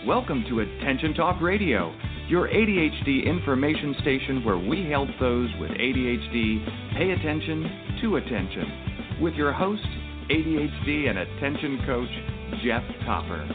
Welcome to Attention Talk Radio, your ADHD information station where we help those with ADHD pay attention to attention. With your host, ADHD and attention coach, Jeff Copper.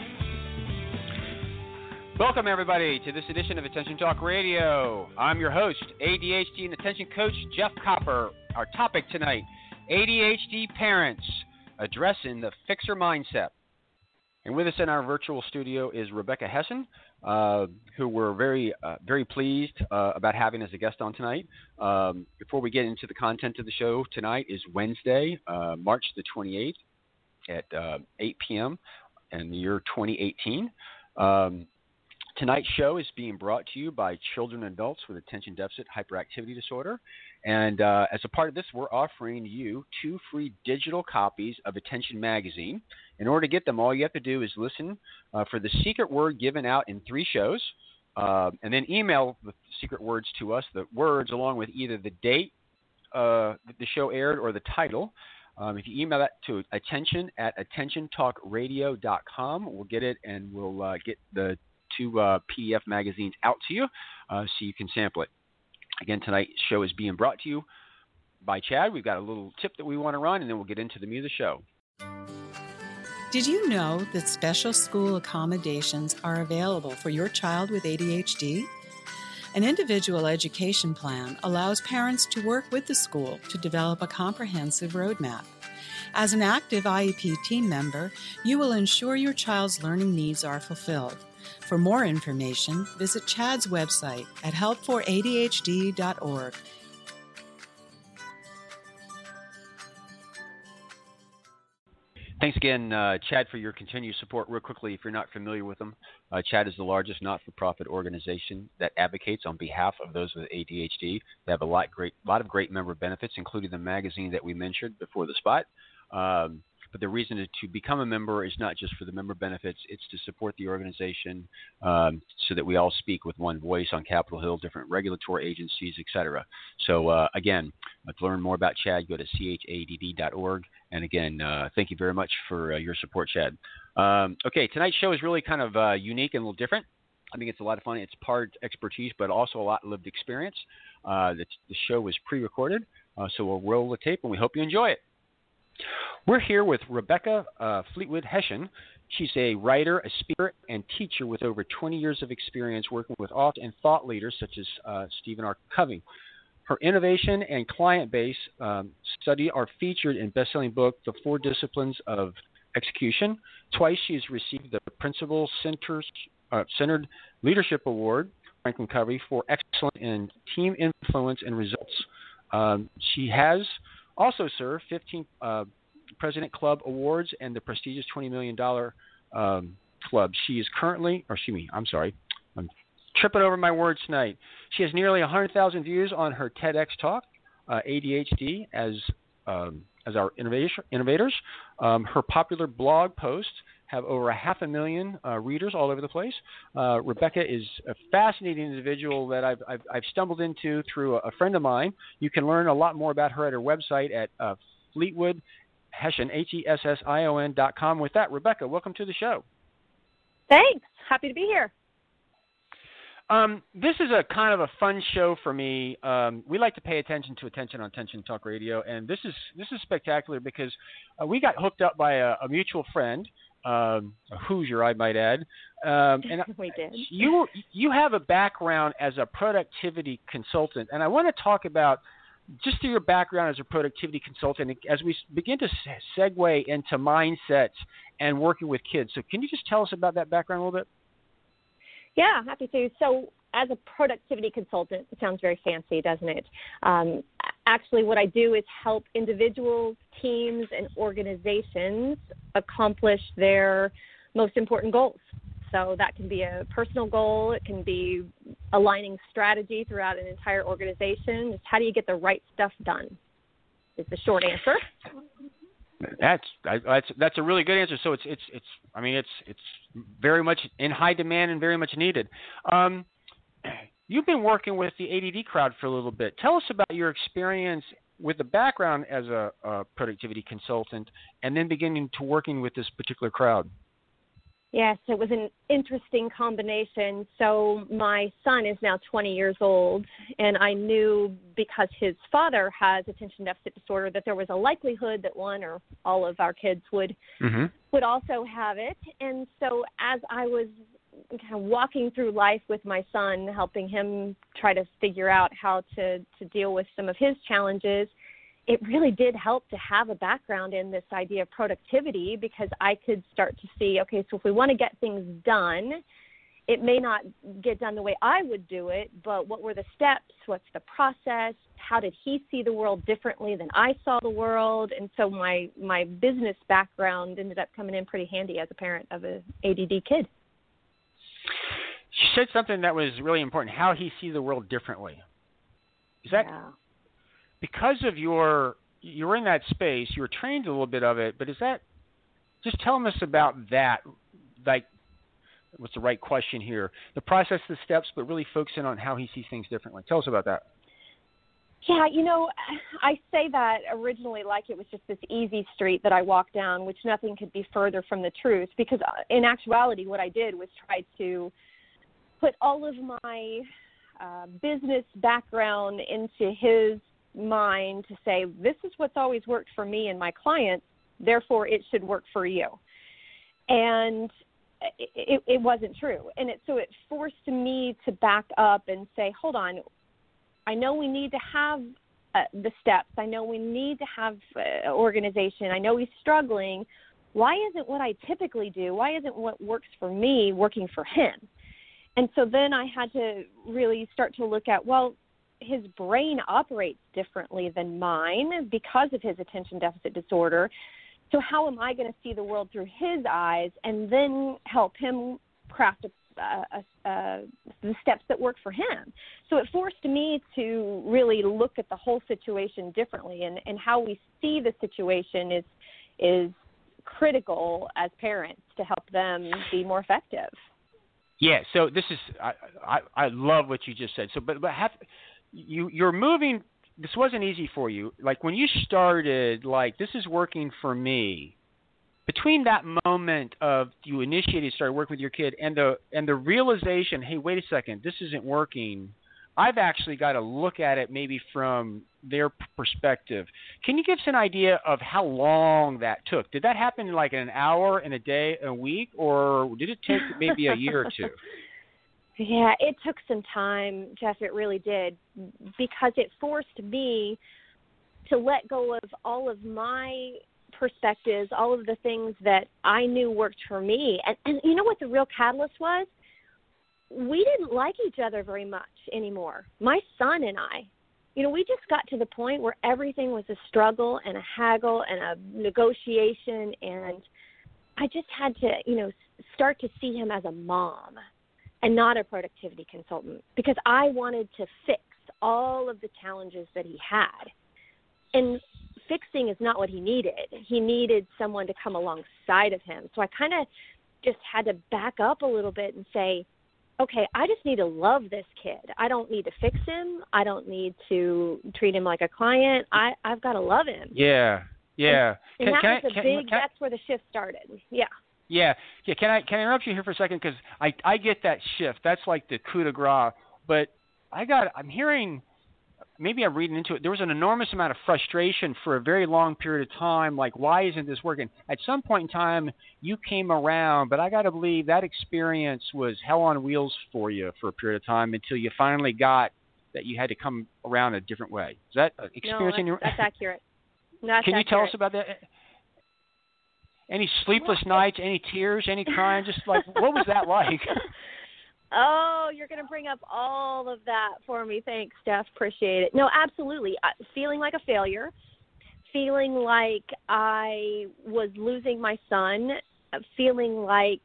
Welcome, everybody, to this edition of Attention Talk Radio. I'm your host, ADHD and attention coach, Jeff Copper. Our topic tonight, ADHD parents addressing the fixer mindset. And with us in our virtual studio is Rebecca Hession, who we're very pleased about having as a guest on tonight. Before we get into the content of the show, tonight is Wednesday, March the 28th at 8 p.m. in the year 2018. Tonight's show is being brought to you by children and adults with attention deficit hyperactivity disorder. And as a part of this, we're offering you 2 free digital copies of Attention Magazine. In order to get them, all you have to do is listen for the secret word given out in 3 shows, and then email the secret words to us, the words along with either the date that the show aired or the title. If you email that to attention@attentiontalkradio.com, we'll get it and we'll get the 2 PDF magazines out to you so you can sample it. Again, tonight's show is being brought to you by Chad. We've got a little tip that we want to run, and then we'll get into the meat of the show. Did you know that special school accommodations are available for your child with ADHD? An individual education plan allows parents to work with the school to develop a comprehensive roadmap. As an active IEP team member, you will ensure your child's learning needs are fulfilled. For more information, visit Chad's website at helpforadhd.org. Thanks again, Chad, for your continued support. Real quickly, if you're not familiar with them, Chad is the largest not-for-profit organization that advocates on behalf of those with ADHD. They have a lot of great member benefits, including the magazine that we mentioned before the spot. But the reason to become a member is not just for the member benefits. It's to support the organization so that we all speak with one voice on Capitol Hill, different regulatory agencies, et cetera. So, again, to learn more about Chad, go to chadd.org. And, again, thank you very much for your support, Chad. Okay, tonight's show is really kind of unique and a little different. I think it's a lot of fun. It's part expertise, but also a lot of lived experience. The show was pre-recorded, so we'll roll the tape, and we hope you enjoy it. We're here with Rebecca Fleetwood Hession. She's a writer, a speaker, and teacher with over 20 years of experience working with authors and thought leaders such as Stephen R. Covey. Her innovation and client base study are featured in best-selling book, The 4 Disciplines of Execution. Twice she's received the Principal Centered Leadership Award, Franklin Covey, for excellence in team influence and results. She has also served 15 President Club Awards and the prestigious $20 million club. She is currently, I'm tripping over my words tonight. She has nearly 100,000 views on her TEDx talk, ADHD as our innovators. Her popular blog posts have over 500,000 readers all over the place. Rebecca is a fascinating individual that I've stumbled into through a friend of mine. You can learn a lot more about her at her website at Fleetwood Hession, HESSION.com. With that, Rebecca, welcome to the show. Thanks. Happy to be here. This is a kind of a fun show for me. We like to pay attention to Attention on Attention Talk Radio, and this is spectacular because we got hooked up by a mutual friend, a Hoosier, I might add. And we did. You have a background as a productivity consultant, and I want to talk about just through your background as a productivity consultant as we begin to segue into mindsets and working with kids. So can you just tell us about that background a little bit? Yeah, happy to. So as a productivity consultant, it sounds very fancy, doesn't it? Actually, what I do is help individuals, teams, and organizations accomplish their most important goals. So that can be a personal goal. It can be aligning strategy throughout an entire organization. Just how do you get the right stuff done is the short answer. That's a really good answer. So it's very much in high demand and very much needed. You've been working with the ADD crowd for a little bit. Tell us about your experience with the background as a productivity consultant and then beginning to working with this particular crowd. Yes, it was an interesting combination. So my son is now 20 years old, and I knew because his father has attention deficit disorder that there was a likelihood that one or all of our kids would also have it. And so as I was kind of walking through life with my son, helping him try to figure out how to deal with some of his challenges, it really did help to have a background in this idea of productivity, because I could start to see, okay, so if we want to get things done, it may not get done the way I would do it, but what were the steps? What's the process? How did he see the world differently than I saw the world? And so my business background ended up coming in pretty handy as a parent of an ADD kid. You said something that was really important, how he sees the world differently. Is that... Yeah. Because of you're in that space, you were trained a little bit of it, but is that, just tell us about that, like, what's the right question here? The process, the steps, but really focusing on how he sees things differently. Tell us about that. Yeah, I say that originally like it was just this easy street that I walked down, which nothing could be further from the truth, because in actuality what I did was try to put all of my business background into his mind to say, this is what's always worked for me and my clients, therefore it should work for you. And it wasn't true. And so it forced me to back up and say, hold on, I know we need to have the steps. I know we need to have organization. I know he's struggling. Why isn't what I typically do, why isn't what works for me working for him? And so then I had to really start to look at, well, his brain operates differently than mine because of his attention deficit disorder. So how am I going to see the world through his eyes and then help him craft the steps that work for him? So it forced me to really look at the whole situation differently, and how we see the situation is critical as parents to help them be more effective. Yeah, so this is I love what you just said. So, but you're moving. This wasn't easy for you. Like when you started, like this is working for me. Between that moment of you initiated, started working with your kid, and the realization, hey, wait a second, this isn't working. I've actually got to look at it maybe from their perspective. Can you give us an idea of how long that took? Did that happen in like an hour, in a day, a week, or did it take maybe a year or two? Yeah, it took some time, Jeff. It really did, because it forced me to let go of all of my perspectives, all of the things that I knew worked for me. And you know what the real catalyst was? We didn't like each other very much anymore. My son and I, we just got to the point where everything was a struggle and a haggle and a negotiation. And I just had to, start to see him as a mom and not a productivity consultant, because I wanted to fix all of the challenges that he had. And fixing is not what he needed. He needed someone to come alongside of him. So I kind of just had to back up a little bit and say, okay, I just need to love this kid. I don't need to fix him. I don't need to treat him like a client. I've got to love him. Yeah. And that's where the shift started. Yeah. Yeah. Can I interrupt you here for a second? Because I get that shift. That's like the coup de grace. But I'm hearing, maybe I'm reading into it, there was an enormous amount of frustration for a very long period of time. Like, why isn't this working? At some point in time, you came around, but I got to believe that experience was hell on wheels for you for a period of time until you finally got that you had to come around a different way. Is that experience? No, that's accurate. Can you tell us about that? Any sleepless nights, any tears, any crying? Just like, what was that like? Oh, you're going to bring up all of that for me. Thanks, Steph. Appreciate it. No, absolutely. Feeling like a failure, feeling like I was losing my son, feeling like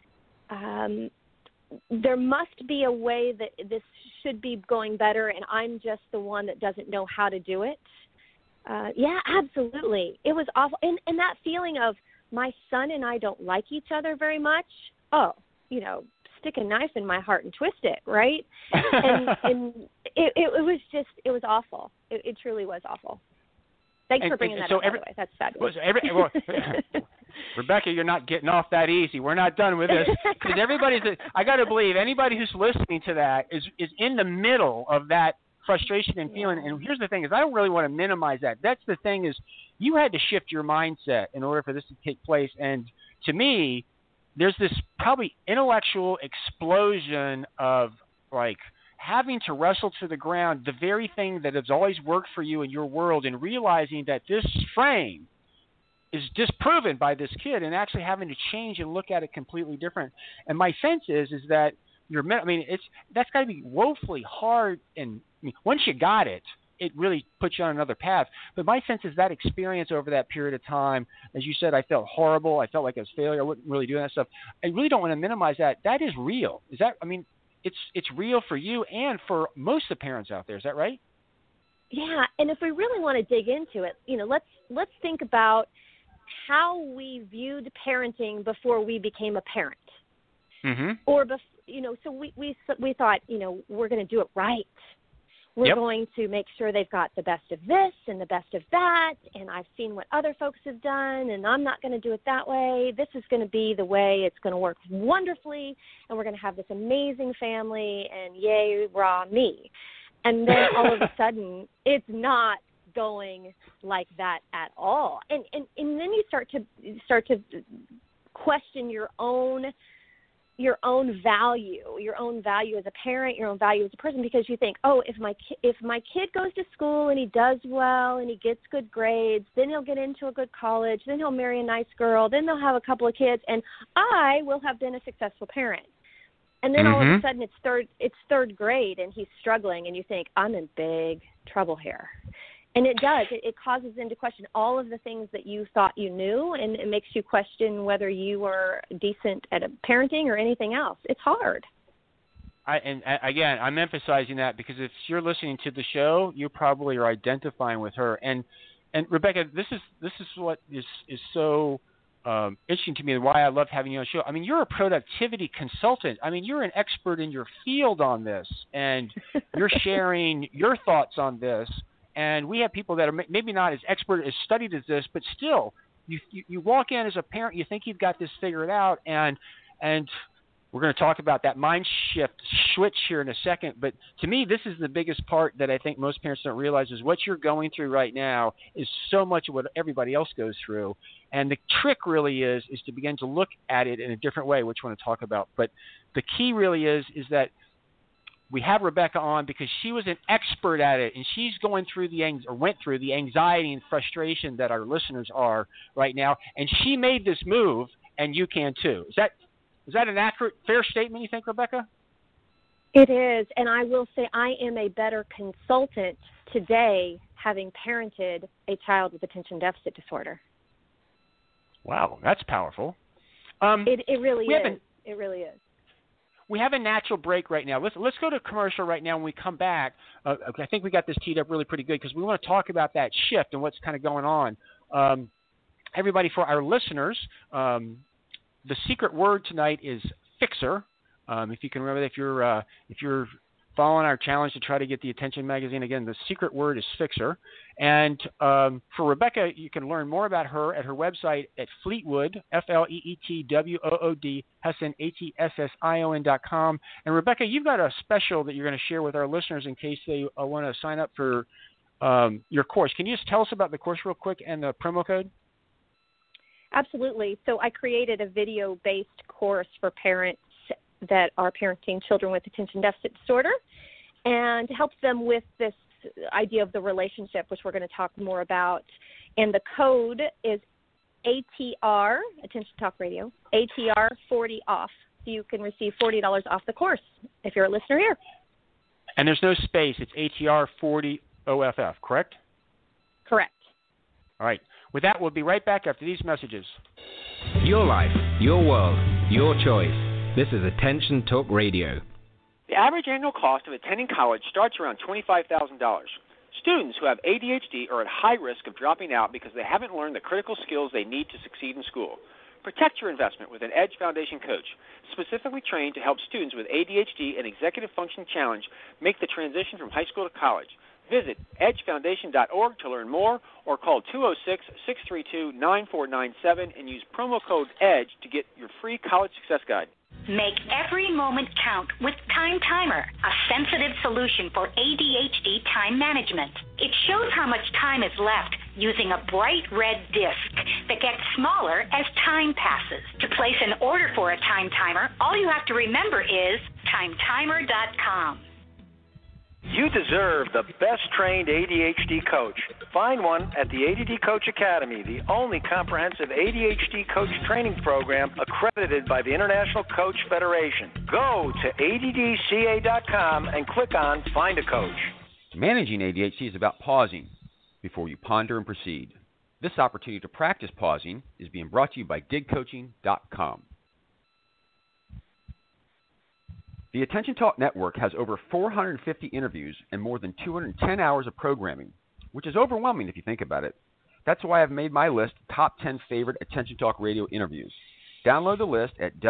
there must be a way that this should be going better, and I'm just the one that doesn't know how to do it. Yeah, absolutely. It was awful. And that feeling of my son and I don't like each other very much. Oh, stick a knife in my heart and twist it, right? And it was awful. It truly was awful. Thanks for bringing that up, by the way. That's fabulous. Rebecca, you're not getting off that easy. We're not done with this because I got to believe anybody who's listening to that is in the middle of that frustration and feeling. And here's the thing: is I don't really want to minimize that. That's the thing is you had to shift your mindset in order for this to take place. And to me, there's this probably intellectual explosion of like having to wrestle to the ground the very thing that has always worked for you in your world, and realizing that this frame is disproven by this kid, and actually having to change and look at it completely different. And my sense is that that's got to be woefully hard. And once you got it, it really puts you on another path. But my sense is that experience over that period of time, as you said, I felt horrible. I felt like I was a failure. I wasn't really doing that stuff. I really don't want to minimize that. That is real. It's real for you and for most of the parents out there. Is that right? Yeah, and if we really want to dig into it, let's think about how we viewed parenting before we became a parent. Mm-hmm. Or so we thought, we're going to do it right. We're going to make sure they've got the best of this and the best of that, and I've seen what other folks have done, and I'm not going to do it that way. This is going to be the way it's going to work wonderfully, and we're going to have this amazing family, and yay, rah, me. And then all of a sudden, it's not going like that at all. And then you start to question your own value as a parent, your own value as a person, because you think, oh, if my kid goes to school and he does well and he gets good grades, then he'll get into a good college, then he'll marry a nice girl, then they'll have a couple of kids, and I will have been a successful parent. And then all of a sudden it's third grade and he's struggling, and you think, I'm in big trouble here. And it does. It causes them to question all of the things that you thought you knew, and it makes you question whether you are decent at parenting or anything else. It's hard. Again, I'm emphasizing that because if you're listening to the show, you probably are identifying with her. And Rebecca, this is what is so interesting to me, and why I love having you on the show. I mean, you're a productivity consultant. I mean, you're an expert in your field on this, and you're sharing your thoughts on this. And we have people that are maybe not as expert, as studied as this, but still, you walk in as a parent, you think you've got this figured out, and we're going to talk about that mind switch here in a second. But to me, this is the biggest part that I think most parents don't realize is what you're going through right now is so much of what everybody else goes through. And the trick really is to begin to look at it in a different way, which I want to talk about. But the key really is that we have Rebecca on because she was an expert at it, and she's went through the anxiety and frustration that our listeners are right now, and she made this move, and you can too. Is that an accurate, fair statement, you think, Rebecca? It is, and I will say I am a better consultant today having parented a child with attention deficit disorder. Wow, that's powerful. It really is. It really is. We have a natural break right now. Let's go to commercial right now. When we come back, I think we got this teed up really pretty good because we want to talk about that shift and what's kind of going on. Everybody, for our listeners, the secret word tonight is fixer. If you can remember that, if you're following our challenge to try to get the Attention magazine, again, the secret word is fixer. And for Rebecca, you can learn more about her at her website at Fleetwood, FLEETWOOD, Hession, HESSION.com. And Rebecca, you've got a special that you're going to share with our listeners in case they want to sign up for your course. Can you just tell us about the course real quick and the promo code? Absolutely. So I created a video-based course for parents that are parenting children with attention deficit disorder, and helps them with this idea of the relationship, which we're going to talk more about. And the code is ATR, Attention Talk Radio, ATR 40 off. So you can receive $40 off the course if you're a listener here. And there's no space. It's ATR 40 OFF, correct? Correct. All right. With that, we'll be right back after these messages. Your life, your world, your choice. This is Attention Talk Radio. The average annual cost of attending college starts around $25,000. Students who have ADHD are at high risk of dropping out because they haven't learned the critical skills they need to succeed in school. Protect your investment with an EDGE Foundation coach, specifically trained to help students with ADHD and Executive Function Challenge make the transition from high school to college. Visit edgefoundation.org to learn more or call 206-632-9497 and use promo code EDGE to get your free college success guide. Make every moment count with Time Timer, a sensitive solution for ADHD time management. It shows how much time is left using a bright red disc that gets smaller as time passes. To place an order for a Time Timer, all you have to remember is timetimer.com. You deserve the best-trained ADHD coach. Find one at the ADD Coach Academy, the only comprehensive ADHD coach training program accredited by the International Coach Federation. Go to addca.com and click on Find a Coach. Managing ADHD is about pausing before you ponder and proceed. This opportunity to practice pausing is being brought to you by digcoaching.com. The Attention Talk Network has over 450 interviews and more than 210 hours of programming, which is overwhelming if you think about it. That's why I've made my list top 10 favorite Attention Talk Radio interviews. Download the list at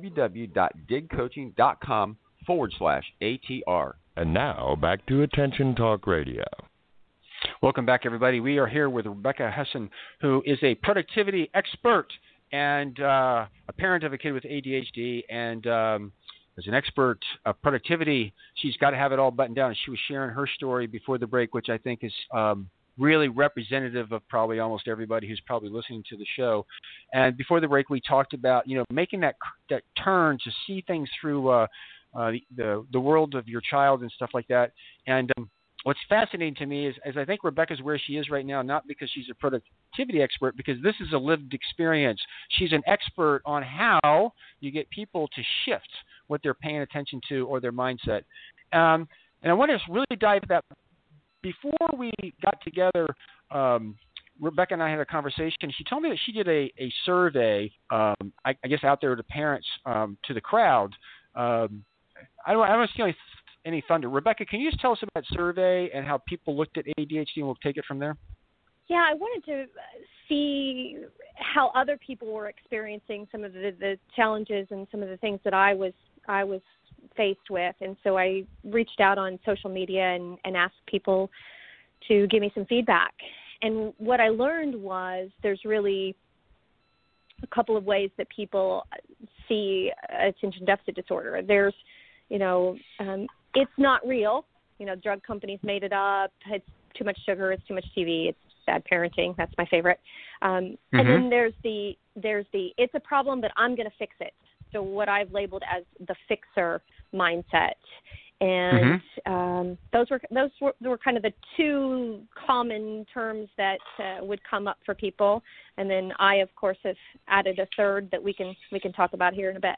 www.digcoaching.com/ATR. And now back to Attention Talk Radio. Welcome back, everybody. We are here with Rebecca Hesson, who is a productivity expert and a parent of a kid with ADHD, and as an expert of productivity, she's got to have it all buttoned down. And she was sharing her story before the break, which I think is really representative of probably almost everybody who's probably listening to the show. And before the break, we talked about making that turn to see things through the world of your child and stuff like that. And what's fascinating to me is I think Rebecca's where she is right now, not because she's a productivity expert, because this is a lived experience. She's an expert on how you get people to shift what they're paying attention to or their mindset. And I want to really dive into that. Before we got together, Rebecca and I had a conversation. She told me that she did a survey, I guess out there to parents, to the crowd. I don't steal any thunder. Rebecca, can you just tell us about that survey and how people looked at ADHD, and we'll take it from there? Yeah, I wanted to see how other people were experiencing some of the challenges and some of the things that I was faced with. And so I reached out on social media and asked people to give me some feedback. And what I learned was there's really a couple of ways that people see attention deficit disorder. There's, it's not real. Drug companies made it up. It's too much sugar. It's too much TV. It's bad parenting. That's my favorite. And then there's the it's a problem, but I'm going to fix it. So what I've labeled as the fixer mindset. And those were kind of the two common terms that would come up for people. And then I, of course, have added a third that we can talk about here in a bit.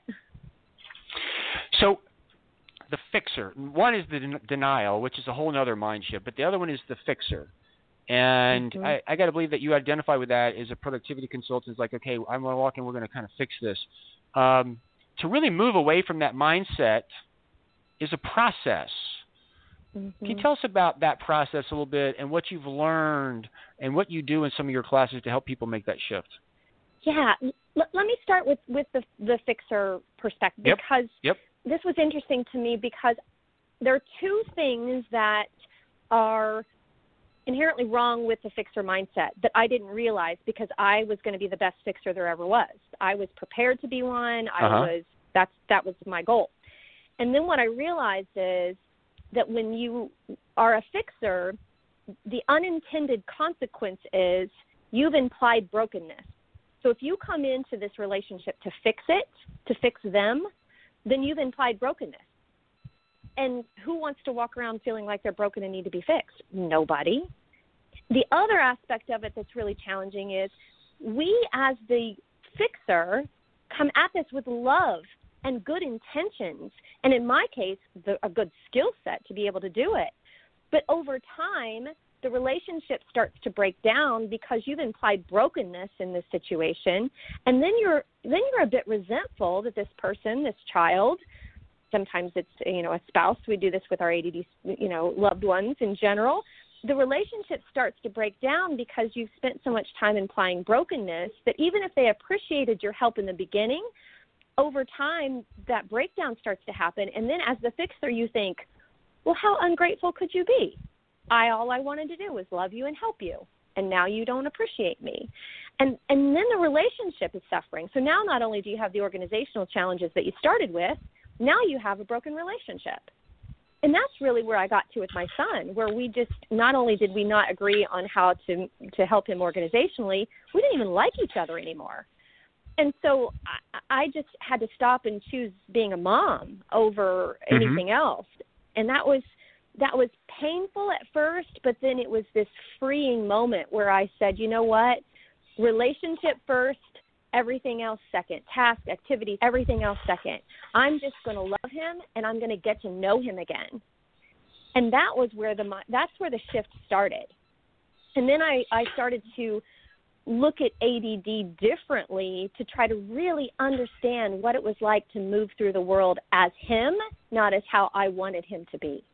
So the fixer, one is the denial, which is a whole other mind shift, but the other one is the fixer. And I got to believe that you identify with that as a productivity consultant. It's like, okay, I'm going to walk in, we're going to kind of fix this. To really move away from that mindset is a process. Can you tell us about that process a little bit and what you've learned and what you do in some of your classes to help people make that shift? Yeah. Let me start with the fixer perspective, because this was interesting to me, because there are two things that are inherently wrong with the fixer mindset that I didn't realize, because I was going to be the best fixer there ever was. I was prepared to be one. That was my goal. And then what I realized is that when you are a fixer, the unintended consequence is you've implied brokenness. So if you come into this relationship to fix it, to fix them, then you've implied brokenness. And who wants to walk around feeling like they're broken and need to be fixed? Nobody. The other aspect of it that's really challenging is we, as the fixer, come at this with love and good intentions, and in my case, a good skill set to be able to do it. But over time, the relationship starts to break down because you've implied brokenness in this situation, and then you're a bit resentful that this person, this child, sometimes it's a spouse. We do this with our ADD loved ones in general. The relationship starts to break down because you've spent so much time implying brokenness that even if they appreciated your help in the beginning, over time that breakdown starts to happen. And then as the fixer, you think, well, how ungrateful could you be? all I wanted to do was love you and help you, and now you don't appreciate me. And then the relationship is suffering. So now not only do you have the organizational challenges that you started with, now you have a broken relationship. And that's really where I got to with my son, where we just, not only did we not agree on how to help him organizationally, we didn't even like each other anymore. And so I just had to stop and choose being a mom over anything else. And that was painful at first, but then it was this freeing moment where I said, you know what, relationship first, everything else second. Task, activities, everything else second. I'm just going to love him, and I'm going to get to know him again. And that's where the shift started. And then I started to look at ADD differently to try to really understand what it was like to move through the world as him, not as how I wanted him to be.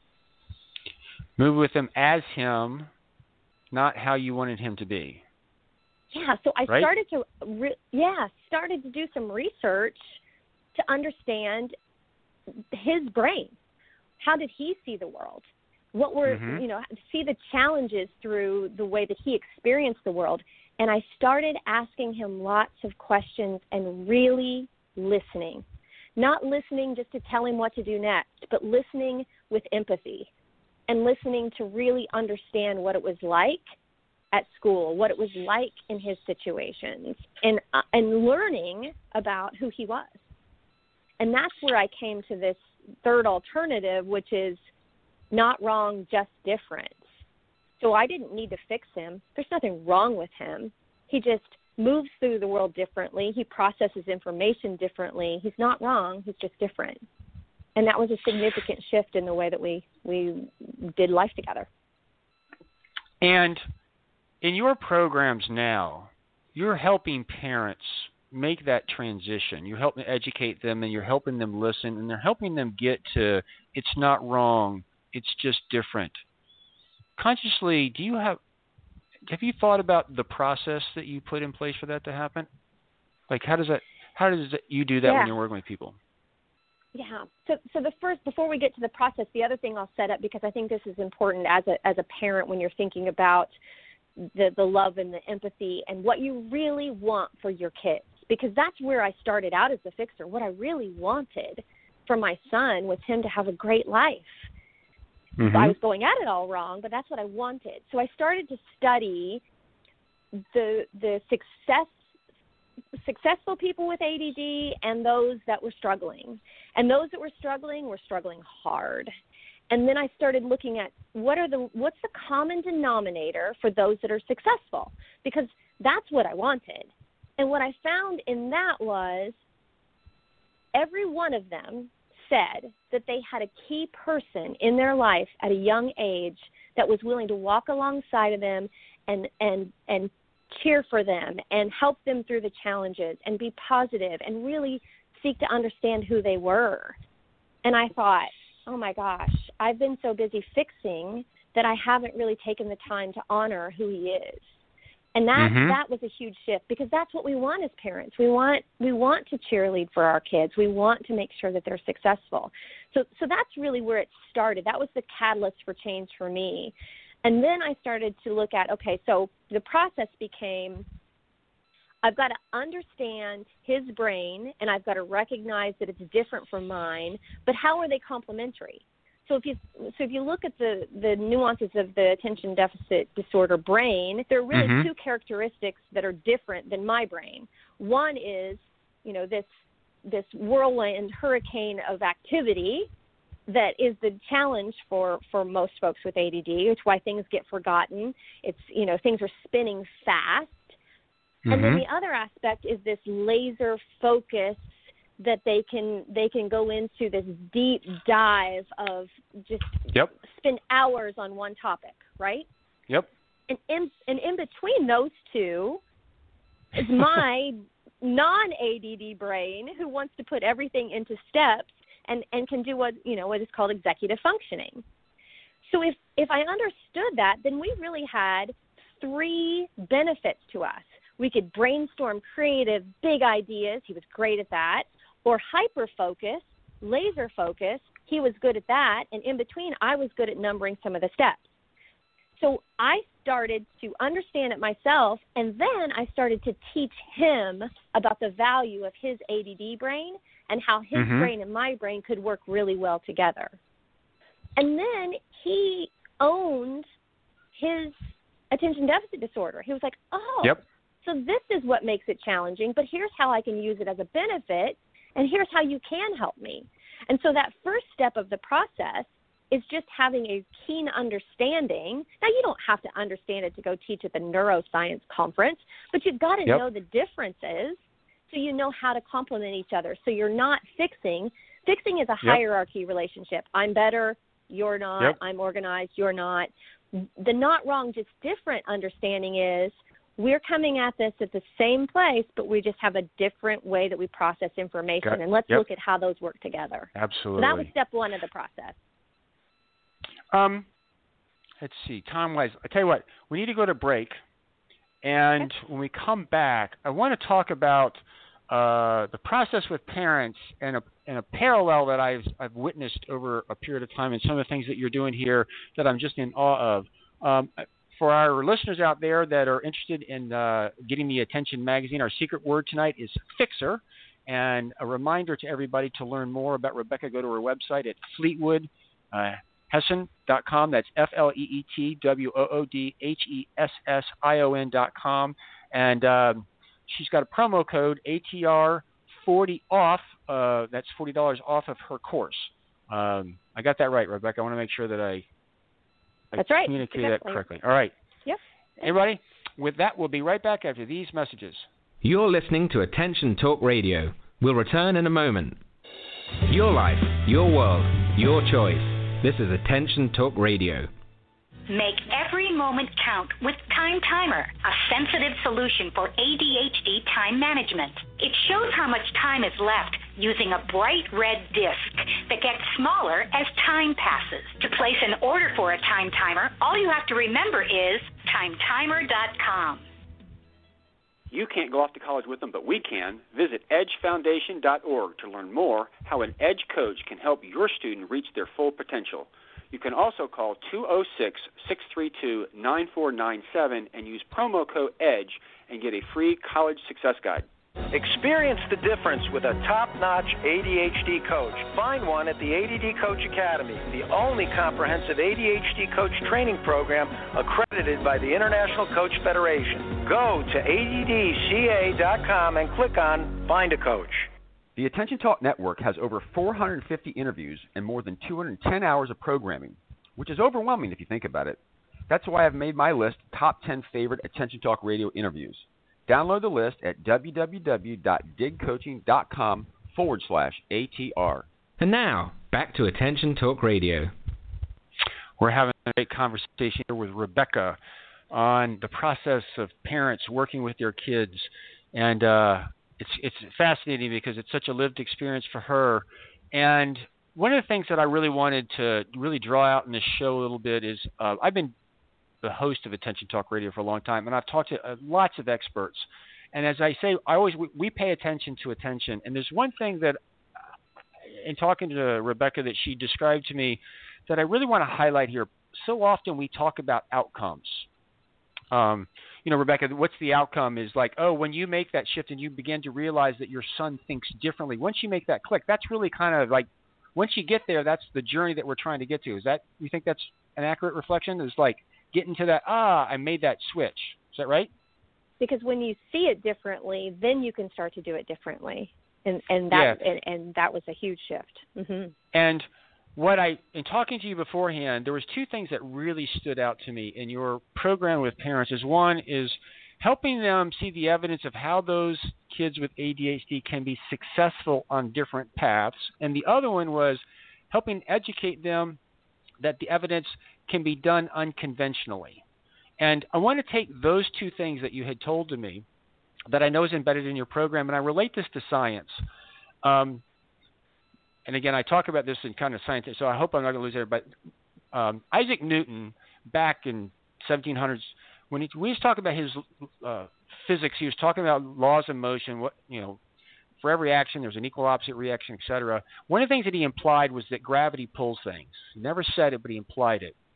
Move with him as him, not how you wanted him to be. Yeah, so I started to do some research to understand his brain. How did he see the world? What were, see the challenges through the way that he experienced the world. And I started asking him lots of questions and really listening. Not listening just to tell him what to do next, but listening with empathy and listening to really understand what it was like at school, what it was like in his situations, and learning about who he was. And that's where I came to this third alternative, which is not wrong, just different. So I didn't need to fix him. There's nothing wrong with him. He just moves through the world differently. He processes information differently. He's not wrong. He's just different. And that was a significant shift in the way that we did life together. And in your programs now, you're helping parents make that transition. You're helping educate them, and you're helping them listen, and they're helping them get to it's not wrong, it's just different. Consciously, have you thought about the process that you put in place for that to happen? Like, how does you do that when you're working with people? Yeah. So the first, before we get to the process, the other thing I'll set up, because I think this is important as a parent when you're thinking about the love and the empathy and what you really want for your kids, because that's where I started out as a fixer. What I really wanted for my son was him to have a great life. Mm-hmm. I was going at it all wrong, but that's what I wanted. So I started to study the successful people with ADD and those that were struggling. And those that were struggling hard. And then I started looking at what's the common denominator for those that are successful, because that's what I wanted. And what I found in that was every one of them said that they had a key person in their life at a young age that was willing to walk alongside of them and cheer for them and help them through the challenges and be positive and really seek to understand who they were. And I thought, oh my gosh, I've been so busy fixing that I haven't really taken the time to honor who he is. And that was a huge shift, because that's what we want as parents. We want to cheerlead for our kids. We want to make sure that they're successful. So that's really where it started. That was the catalyst for change for me. And then I started to look at, okay, so the process became, I've got to understand his brain, and I've got to recognize that it's different from mine, but how are they complementary? So if you look at the nuances of the attention deficit disorder brain, there are really two characteristics that are different than my brain. One is, this whirlwind hurricane of activity that is the challenge for most folks with ADD. It's why things get forgotten. It's, things are spinning fast. And then the other aspect is this laser focus that they can go into this deep dive of just spend hours on one topic, right? Yep. And in between those two is my non-ADD brain, who wants to put everything into steps and can do what is called executive functioning. So if I understood that, then we really had three benefits to us. We could brainstorm creative, big ideas. He was great at that. Or hyper-focus, laser focus. He was good at that. And in between, I was good at numbering some of the steps. So I started to understand it myself, and then I started to teach him about the value of his ADD brain and how his brain and my brain could work really well together. And then he owned his attention deficit disorder. He was like, oh, so this is what makes it challenging, but here's how I can use it as a benefit, and here's how you can help me. And so that first step of the process is just having a keen understanding. Now, you don't have to understand it to go teach at the neuroscience conference, but you've got to know the differences so you know how to complement each other. So you're not fixing. Fixing is a hierarchy relationship. I'm better, you're not. I'm organized, you're not. The not wrong, just different understanding is we're coming at this at the same place, but we just have a different way that we process information. And let's look at how those work together. Absolutely. So that was step one of the process. Let's see, time-wise, I tell you what, we need to go to break, and when we come back, I want to talk about the process with parents and a parallel that I've witnessed over a period of time, and some of the things that you're doing here that I'm just in awe of. For our listeners out there that are interested in getting the Attention magazine, our secret word tonight is Fixer, and a reminder to everybody to learn more about Rebecca, go to her website at Fleetwood. Hession.com. That's FleetwoodHession.com. And she's got a promo code ATR40 off. That's $40 off of her course. I got that right, Rebecca. I want to make sure that I communicated that correctly. All right. Yep. Everybody, with that, we'll be right back after these messages. You're listening to Attention Talk Radio. We'll return in a moment. Your life, your world, your choice. This is Attention Talk Radio. Make every moment count with Time Timer, a sensitive solution for ADHD time management. It shows how much time is left using a bright red disc that gets smaller as time passes. To place an order for a Time Timer, all you have to remember is timetimer.com. You can't go off to college with them, but we can. Visit edgefoundation.org to learn more how an EDGE coach can help your student reach their full potential. You can also call 206-632-9497 and use promo code EDGE and get a free college success guide. Experience the difference with a top-notch ADHD coach. Find one at the ADD Coach Academy, the only comprehensive ADHD coach training program accredited by the International Coach Federation. Go to addca.com and click on Find a Coach. The Attention Talk Network has over 450 interviews and more than 210 hours of programming, which is overwhelming if you think about it. That's why I've made my list top 10 favorite Attention Talk Radio interviews. Download the list at www.digcoaching.com/ATR. And now, back to Attention Talk Radio. We're having a great conversation here with Rebecca on the process of parents working with their kids. And it's fascinating because it's such a lived experience for her. And one of the things that I really wanted to really draw out in this show a little bit is I've been the host of Attention Talk Radio for a long time, and I've talked to lots of experts. And as I say, we pay attention to attention. And there's one thing that, in talking to Rebecca, that she described to me that I really want to highlight here. So often we talk about outcomes. Rebecca, what's the outcome is like, when you make that shift and you begin to realize that your son thinks differently, once you make that click, that's really kind of like, once you get there, that's the journey that we're trying to get to. You think that's an accurate reflection? It's like getting to that, I made that switch. Is that right? Because when you see it differently, then you can start to do it differently. And that was a huge shift. Mm-hmm. And in talking to you beforehand, there was two things that really stood out to me in your program with parents. One is helping them see the evidence of how those kids with ADHD can be successful on different paths. And the other one was helping educate them that the evidence can be done unconventionally. And I want to take those two things that you had told to me that I know is embedded in your program, and I relate this to science. And again, I talk about this in kind of science, so I hope I'm not going to lose everybody. Isaac Newton, back in 1700s, when he was talking about his physics, he was talking about laws of motion. For every action, there's an equal opposite reaction, etc. One of the things that he implied was that gravity pulls things. He never said it, but he implied it.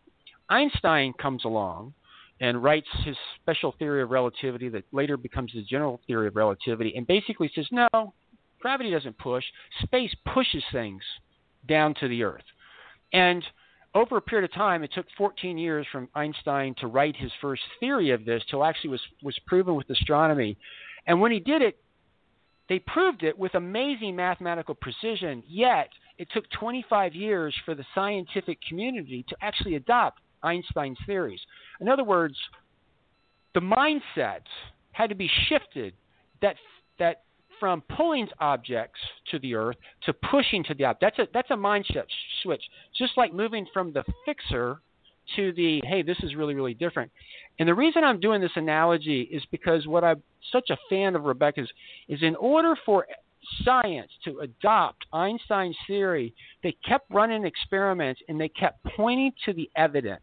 Einstein comes along and writes his special theory of relativity that later becomes the general theory of relativity, and basically says, no, gravity doesn't push. Space pushes things down to the Earth. And over a period of time, it took 14 years from Einstein to write his first theory of this till actually was proven with astronomy. And when he did it, they proved it with amazing mathematical precision, yet it took 25 years for the scientific community to actually adopt Einstein's theories. In other words, the mindset had to be shifted that from pulling objects to the Earth to pushing to the object. That's a mindset switch, just like moving from the fixer to the, hey, this is really, really different. And the reason I'm doing this analogy is because what I'm such a fan of Rebecca's is in order for science to adopt Einstein's theory, they kept running experiments and they kept pointing to the evidence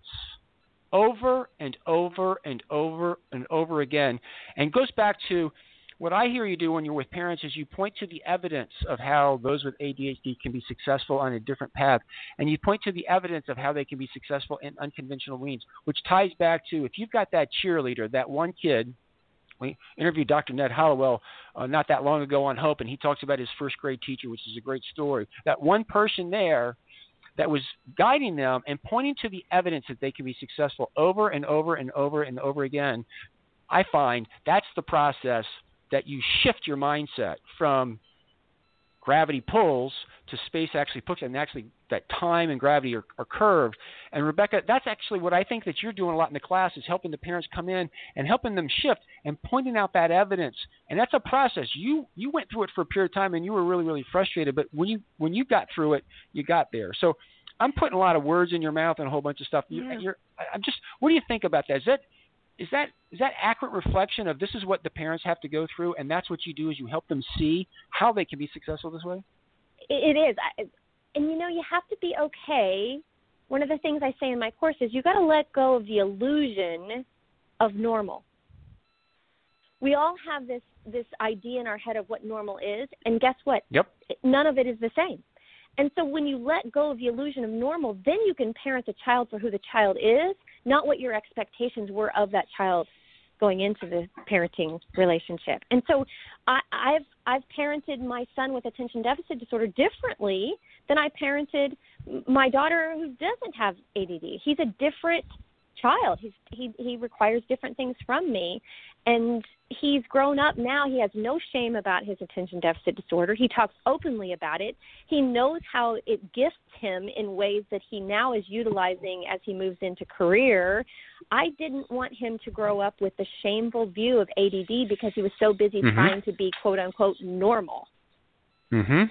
over and over and over and over again. And it goes back to what I hear you do when you're with parents is you point to the evidence of how those with ADHD can be successful on a different path, and you point to the evidence of how they can be successful in unconventional means, which ties back to if you've got that cheerleader, that one kid. We interviewed Dr. Ned Hollowell not that long ago on Hope, and he talks about his first grade teacher, which is a great story. That one person there that was guiding them and pointing to the evidence that they can be successful over and over and over and over again, I find that's the process that you shift your mindset from gravity pulls to space actually pushes, and actually that time and gravity are curved. And Rebecca, that's actually what I think that you're doing a lot in the class is helping the parents come in and helping them shift and pointing out that evidence. And that's a process. You went through it for a period of time and you were really, really frustrated, but when you got through it, you got there. So I'm putting a lot of words in your mouth and a whole bunch of stuff. Yeah. What do you think about that? Is that accurate reflection of this is what the parents have to go through, and that's what you do is you help them see how they can be successful this way? It is. And, you have to be okay. One of the things I say in my course is you got to let go of the illusion of normal. We all have this idea in our head of what normal is, and guess what? Yep. None of it is the same. And so when you let go of the illusion of normal, then you can parent the child for who the child is, not what your expectations were of that child going into the parenting relationship. And so I've parented my son with attention deficit disorder differently than I parented my daughter who doesn't have ADD. He's a different child. He requires different things from me. And he's grown up now. He has no shame about his attention deficit disorder. He talks openly about it. He knows how it gifts him in ways that he now is utilizing as he moves into career. I didn't want him to grow up with the shameful view of ADD because he was so busy trying to be, quote, unquote, normal. Mm-hmm.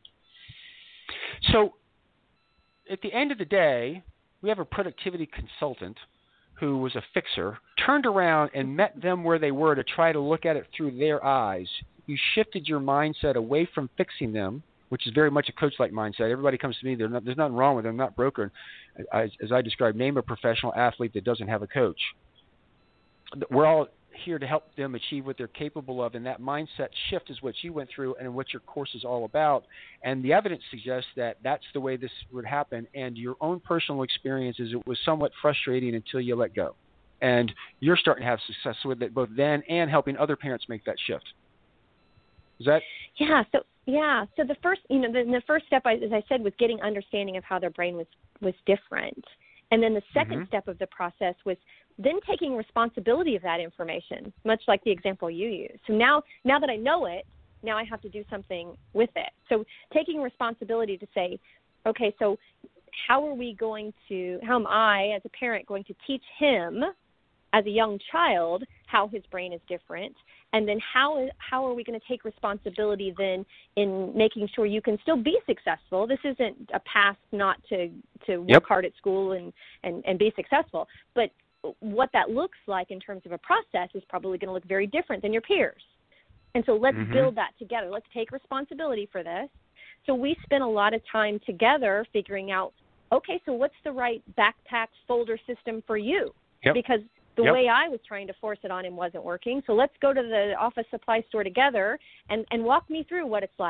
So at the end of the day, we have a productivity consultant who was a fixer, turned around and met them where they were to try to look at it through their eyes. You shifted your mindset away from fixing them, which is very much a coach-like mindset. Everybody comes to me, there's nothing wrong with them, I'm not broken. As I described, name a professional athlete that doesn't have a coach. We're all here to help them achieve what they're capable of, and that mindset shift is what you went through and what your course is all about. And the evidence suggests that that's the way this would happen, and your own personal experiences, it was somewhat frustrating until you let go. And you're starting to have success with it both then and helping other parents make that shift. Is that? Yeah. So the first, the first step, as I said, was getting understanding of how their brain was different. And then the second step of the process was then taking responsibility of that information, much like the example you used. So now that I know it, now I have to do something with it. So taking responsibility to say, okay, so how am I as a parent going to teach him as a young child how his brain is different? And then how are we going to take responsibility then in making sure you can still be successful? This isn't a path not to work hard at school and be successful. But what that looks like in terms of a process is probably going to look very different than your peers. And so let's build that together. Let's take responsibility for this. So we spent a lot of time together figuring out, okay, so what's the right backpack folder system for you? Because the way I was trying to force it on him wasn't working. So let's go to the office supply store together and walk me through what it's like.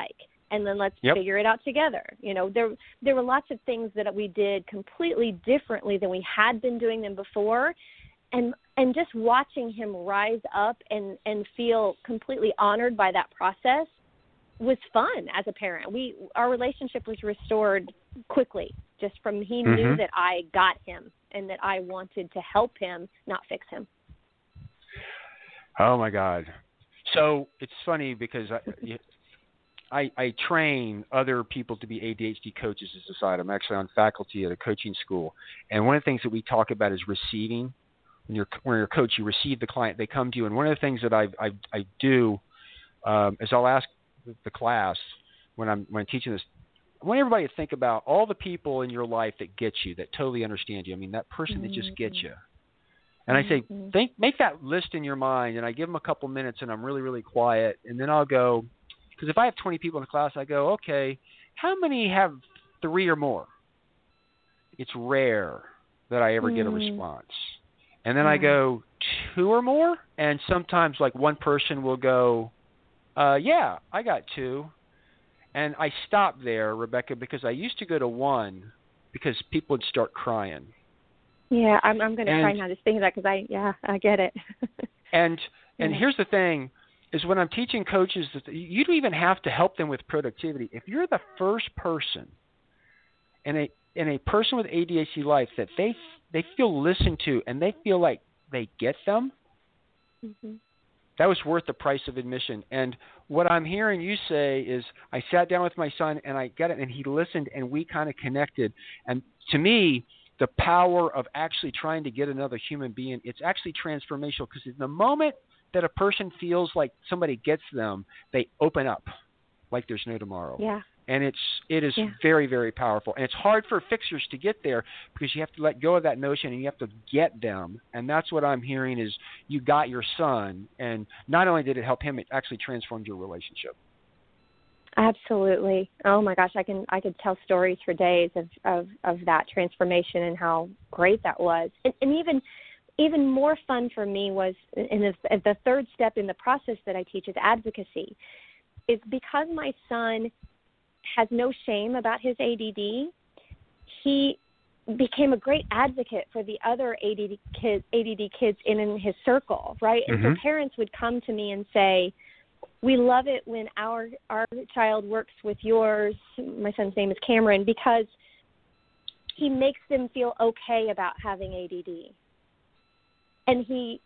and then let's figure it out together. You know, there were lots of things that we did completely differently than we had been doing them before, and just watching him rise up and feel completely honored by that process was fun as a parent. Our relationship was restored quickly, just from he knew that I got him and that I wanted to help him, not fix him. Oh my God. So it's funny because I train other people to be ADHD coaches as a side. I'm actually on faculty at a coaching school. And one of the things that we talk about is receiving. When you're a coach, you receive the client, they come to you. And one of the things that I do is I'll ask the class when I'm teaching this, I want everybody to think about all the people in your life that get you, that totally understand you. I mean, that person that just gets you. And I say, make that list in your mind, and I give them a couple minutes, and I'm really, really quiet. And then I'll go, because if I have 20 people in the class, I go, okay, how many have 3 or more? It's rare that I ever get a response. And then I go, 2 or more? And sometimes like one person will go, yeah, I got 2. And I stopped there, Rebecca, because I used to go to 1 because people would start crying. Yeah, I'm going to try not to think of that because I get it. and here's the thing, is when I'm teaching coaches, you don't even have to help them with productivity. If you're the first person in a person with ADHD life that they feel listened to and they feel like they get them, that was worth the price of admission. And what I'm hearing you say is, I sat down with my son and I got it, and he listened, and we kind of connected. And to me, the power of actually trying to get another human being, it's actually transformational, because in the moment that a person feels like somebody gets them, they open up like there's no tomorrow. Yeah. And it is very, very powerful. And it's hard for fixers to get there because you have to let go of that notion and you have to get them. And that's what I'm hearing is you got your son, and not only did it help him, it actually transformed your relationship. Absolutely. Oh my gosh, I could tell stories for days of that transformation and how great that was. And even more fun for me was in the third step in the process that I teach is advocacy. It's because my son has no shame about his ADD. He became a great advocate for the other ADD kids in his circle, right? And so parents would come to me and say, we love it when our child works with yours. My son's name is Cameron, because he makes them feel okay about having ADD. And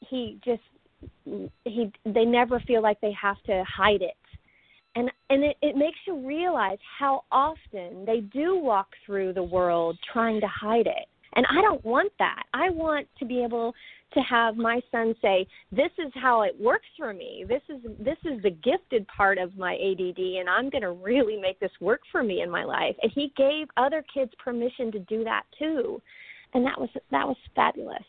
they never feel like they have to hide it. And it makes you realize how often they do walk through the world trying to hide it. And I don't want that. I want to be able to have my son say, this is how it works for me. This is the gifted part of my ADD, and I'm going to really make this work for me in my life. And he gave other kids permission to do that too. And that was fabulous.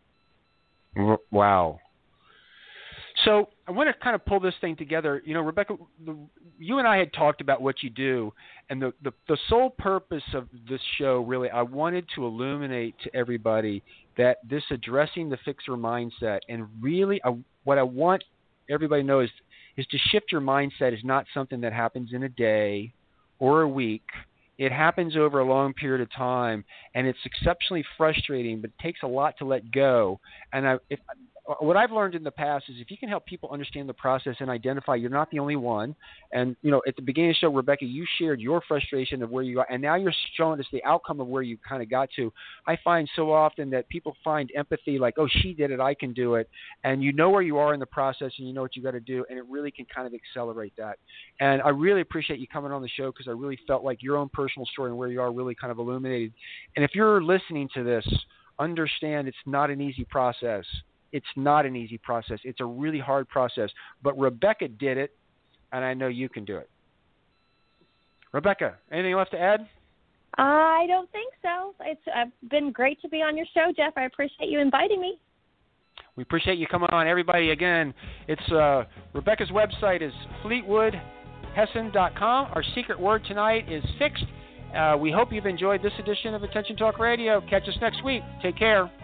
Wow. So I want to kind of pull this thing together. You know, Rebecca, you and I had talked about what you do, and the sole purpose of this show, really, I wanted to illuminate to everybody that this addressing the fixer mindset, and really what I want everybody to know is to shift your mindset is not something that happens in a day or a week. It happens over a long period of time, and it's exceptionally frustrating, but it takes a lot to let go. And what I've learned in the past is if you can help people understand the process and identify you're not the only one. And, you know, at the beginning of the show, Rebecca, you shared your frustration of where you are, and now you're showing us the outcome of where you kind of got to. I find so often that people find empathy like, oh, she did it, I can do it. And you know where you are in the process and you know what you got to do, and it really can kind of accelerate that. And I really appreciate you coming on the show because I really felt like your own personal story and where you are really kind of illuminated. And if you're listening to this, understand it's not an easy process. It's not an easy process. It's a really hard process. But Rebecca did it, and I know you can do it. Rebecca, anything left to add? I don't think so. It's been great to be on your show, Jeff. I appreciate you inviting me. We appreciate you coming on. Everybody, again, it's Rebecca's website is FleetwoodHessen.com. Our secret word tonight is fixed. We hope you've enjoyed this edition of Attention Talk Radio. Catch us next week. Take care.